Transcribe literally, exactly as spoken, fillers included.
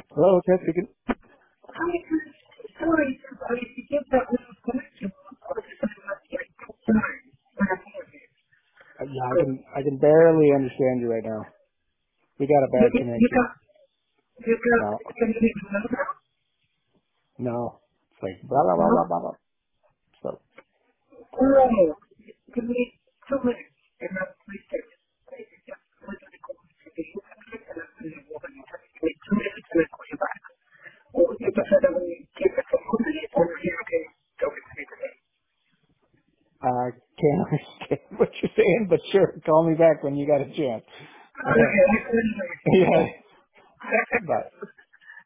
Hello, Ted speaking. Sorry, sorry to give that little connection. Uh, yeah, I can I can barely understand you right now. We got a You, bad you connection. got, you got, No, can you hear me now? no. It's like blah blah blah No? blah blah. blah. So Oh, give me two minutes and I'll please take it. Give me two minutes and I'll call you back. Or you okay. prefer that we keep it for one minute or you okay? Don't be free today. I can't understand what you're saying, but sure, call me back when you got a chance. Okay, I couldn't hear you. yeah. Bye.